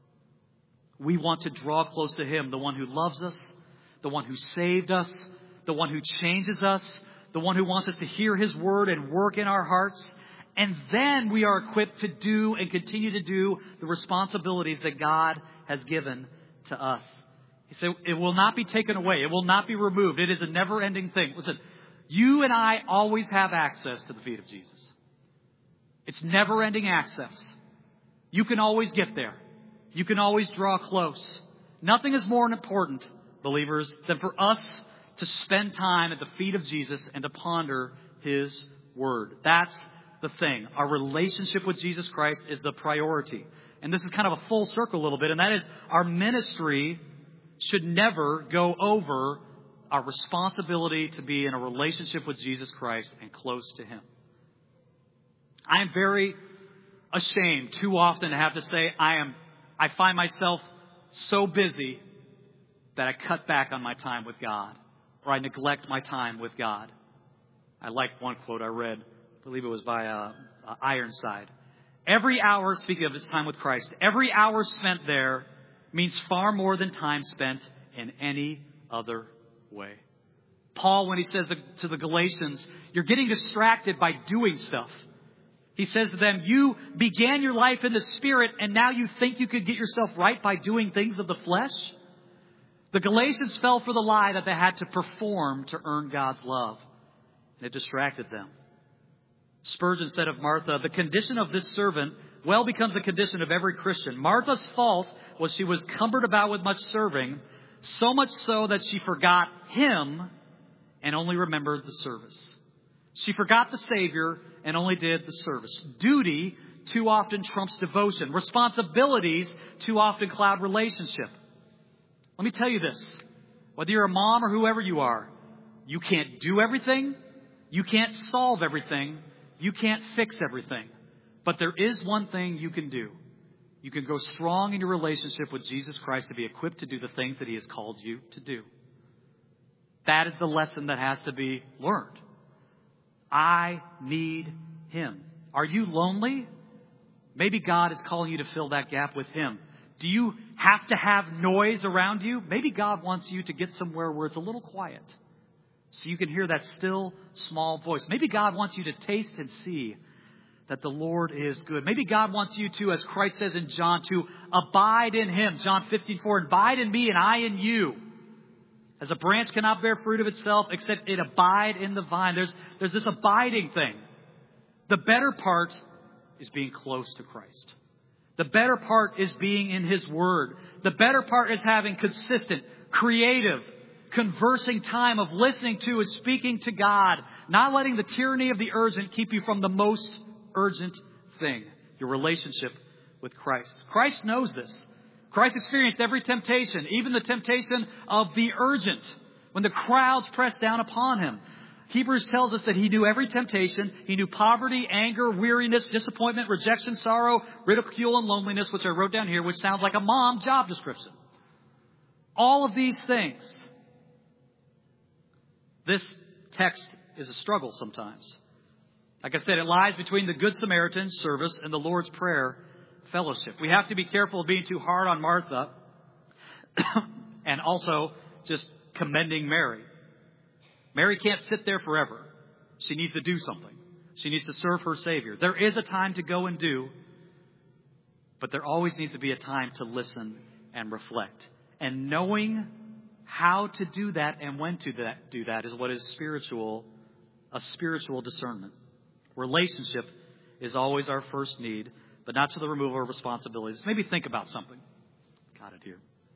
We want to draw close to Him, the one who loves us, the one who saved us, the one who changes us, the one who wants us to hear His word and work in our hearts. And then we are equipped to do and continue to do the responsibilities that God has given to us. He said, it will not be taken away. It will not be removed. It is a never-ending thing. Listen, you and I always have access to the feet of Jesus. It's never-ending access. You can always get there. You can always draw close. Nothing is more important, believers, than for us to spend time at the feet of Jesus and to ponder His word. That's the thing. Our relationship with Jesus Christ is the priority. And this is kind of a full circle a little bit, and that is our ministry should never go over our responsibility to be in a relationship with Jesus Christ and close to Him. I am very ashamed too often to have to say I am I find myself so busy that I cut back on my time with God, or I neglect my time with God. I like one quote I read, I believe it was by uh, uh, Ironside. Every hour, speaking of his time with Christ, every hour spent there means far more than time spent in any other way. Paul, when he says to the Galatians, you're getting distracted by doing stuff. He says to them, you began your life in the Spirit, and now you think you could get yourself right by doing things of the flesh? The Galatians fell for the lie that they had to perform to earn God's love. And it distracted them. Spurgeon said of Martha, the condition of this servant well becomes the condition of every Christian. Martha's fault was she was cumbered about with much serving, so much so that she forgot Him and only remembered the service. She forgot the Savior and only did the service. Duty too often trumps devotion. Responsibilities too often cloud relationship. Let me tell you this. Whether you're a mom or whoever you are, you can't do everything. You can't solve everything. You can't fix everything. But there is one thing you can do. You can go strong in your relationship with Jesus Christ to be equipped to do the things that He has called you to do. That is the lesson that has to be learned. I need Him. Are you lonely? Maybe God is calling you to fill that gap with Him. Do you have to have noise around you? Maybe God wants you to get somewhere where it's a little quiet so you can hear that still small voice. Maybe God wants you to taste and see that the Lord is good. Maybe God wants you to, as Christ says in John, to abide in Him. John fifteen four, abide in me and I in you. As a branch cannot bear fruit of itself except it abide in the vine. There's, there's this abiding thing. The better part is being close to Christ. The better part is being in His Word. The better part is having consistent, creative, conversing time of listening to and speaking to God. Not letting the tyranny of the urgent keep you from the most urgent thing. Your relationship with Christ. Christ knows this. Christ experienced every temptation, even the temptation of the urgent, when the crowds pressed down upon Him. Hebrews tells us that He knew every temptation. He knew poverty, anger, weariness, disappointment, rejection, sorrow, ridicule, and loneliness, which I wrote down here, which sounds like a mom job description. All of these things. This text is a struggle sometimes. Like I said, it lies between the Good Samaritan service and the Lord's Prayer fellowship. We have to be careful of being too hard on Martha and also just commending Mary. Mary can't sit there forever. She needs to do something. She needs to serve her Savior. There is a time to go and do, but there always needs to be a time to listen and reflect. And knowing how to do that and when to that, do that is what is spiritual, a spiritual discernment. Relationship is always our first need, but not to the removal of responsibilities. Maybe think about something. Got it here.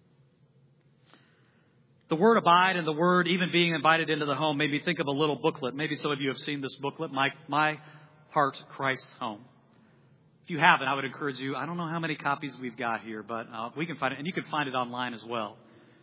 The word abide and the word even being invited into the home made me think of a little booklet. Maybe some of you have seen this booklet, My, My Heart, Christ's Home. If you haven't, I would encourage you. I don't know how many copies we've got here, but uh, we can find it. And you can find it online as well.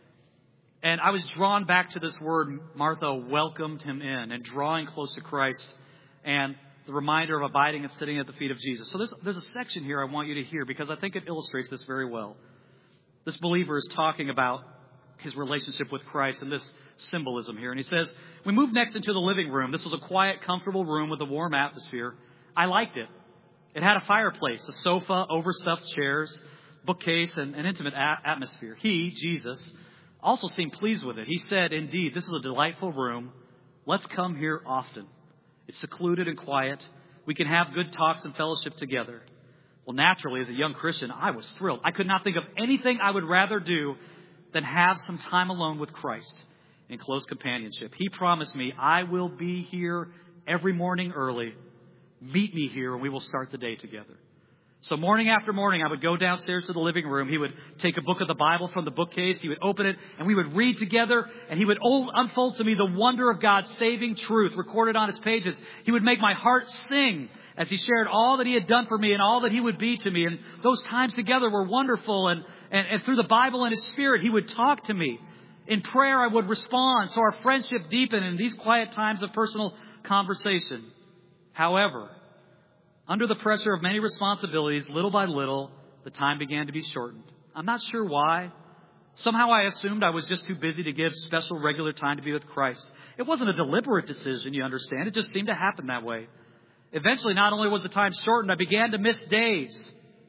And I was drawn back to this word. Martha welcomed Him in and drawing close to Christ and the reminder of abiding and sitting at the feet of Jesus. So there's, there's a section here I want you to hear because I think it illustrates this very well. This believer is talking about his relationship with Christ and this symbolism here. And he says, we moved next into the living room. This was a quiet, comfortable room with a warm atmosphere. I liked it. It had a fireplace, a sofa, overstuffed chairs, bookcase, and an intimate a- atmosphere. He, Jesus, also seemed pleased with it. He said, indeed, this is a delightful room. Let's come here often. It's secluded and quiet. We can have good talks and fellowship together. Well, naturally, as a young Christian, I was thrilled. I could not think of anything I would rather do than have some time alone with Christ in close companionship. He promised me, I will be here every morning early. Meet me here and we will start the day together. So morning after morning, I would go downstairs to the living room. He would take a book of the Bible from the bookcase. He would open it and we would read together. And he would unfold to me the wonder of God's saving truth recorded on its pages. He would make my heart sing as he shared all that He had done for me and all that He would be to me. And those times together were wonderful. And, and, and through the Bible and His Spirit, He would talk to me. In prayer, I would respond. So our friendship deepened in these quiet times of personal conversation. However, under the pressure of many responsibilities, little by little, the time began to be shortened. I'm not sure why. Somehow I assumed I was just too busy to give special regular time to be with Christ. It wasn't a deliberate decision, you understand. It just seemed to happen that way. Eventually, not only was the time shortened, I began to miss days.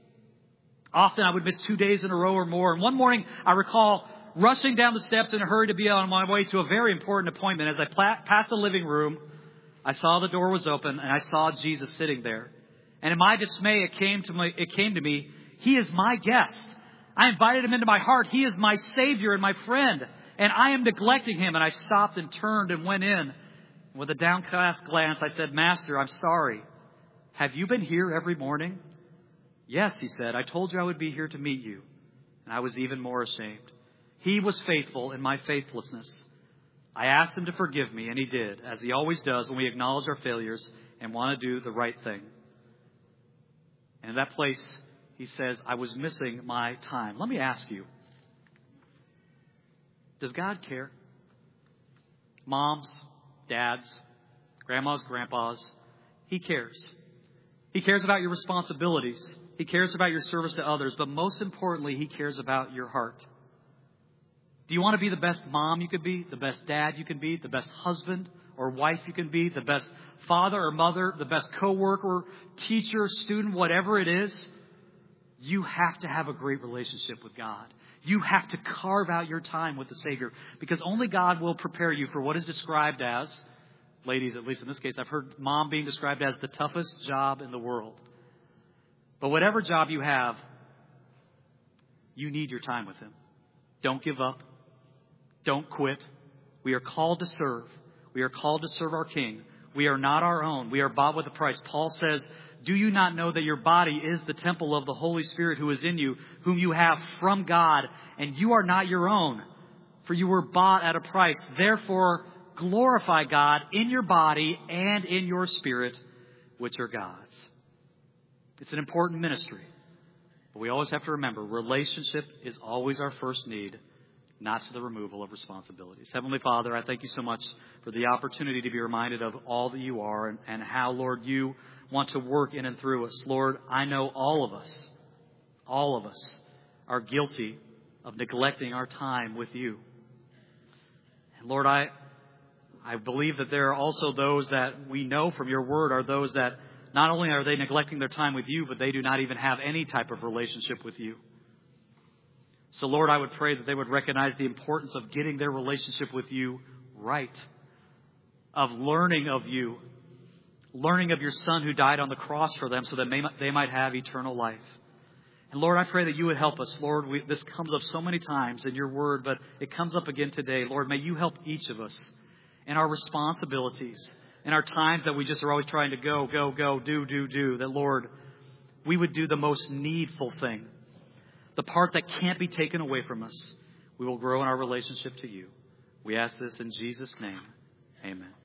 Often I would miss two days in a row or more. And one morning, I recall rushing down the steps in a hurry to be on my way to a very important appointment. As I pla- passed the living room, I saw the door was open and I saw Jesus sitting there. And in my dismay, it came to me, it came to me, He is my guest. I invited him into my heart. He is my Savior and my friend. And I am neglecting him. And I stopped and turned and went in. With a downcast glance, I said, Master, I'm sorry. Have you been here every morning? Yes, he said. I told you I would be here to meet you. And I was even more ashamed. He was faithful in my faithlessness. I asked him to forgive me, and he did, as he always does when we acknowledge our failures and want to do the right thing. And in that place, he says, I was missing my time. Let me ask you, does God care? Moms, dads, grandmas, grandpas, He cares. He cares about your responsibilities. He cares about your service to others. But most importantly, He cares about your heart. Do you want to be the best mom you could be, the best dad you can be, the best husband or wife you can be, the best father or mother, the best coworker, teacher, student, whatever it is? You have to have a great relationship with God. You have to carve out your time with the Savior, because only God will prepare you for what is described as, ladies, at least in this case, I've heard mom being described as the toughest job in the world. But whatever job you have, you need your time with Him. Don't give up. Don't quit. We are called to serve. We are called to serve our King. We are not our own. We are bought with a price. Paul says, do you not know that your body is the temple of the Holy Spirit who is in you, whom you have from God, and you are not your own, for you were bought at a price. Therefore, glorify God in your body and in your spirit, which are God's. It's an important ministry, but we always have to remember relationship is always our first need, not to the removal of responsibilities. Heavenly Father, I thank you so much for the opportunity to be reminded of all that you are and, and how, Lord, you want to work in and through us. Lord, I know all of us, all of us are guilty of neglecting our time with you. And Lord, I, I believe that there are also those that we know from your word are those that not only are they neglecting their time with you, but they do not even have any type of relationship with you. So, Lord, I would pray that they would recognize the importance of getting their relationship with you right, of learning of you, learning of your Son who died on the cross for them so that they might have eternal life. And Lord, I pray that you would help us. Lord, we, this comes up so many times in your word, but it comes up again today. Lord, may you help each of us in our responsibilities, in our times that we just are always trying to go, go, go, do, do, do, that, Lord, we would do the most needful thing, the part that can't be taken away from us. We will grow in our relationship to you. We ask this in Jesus' name. Amen.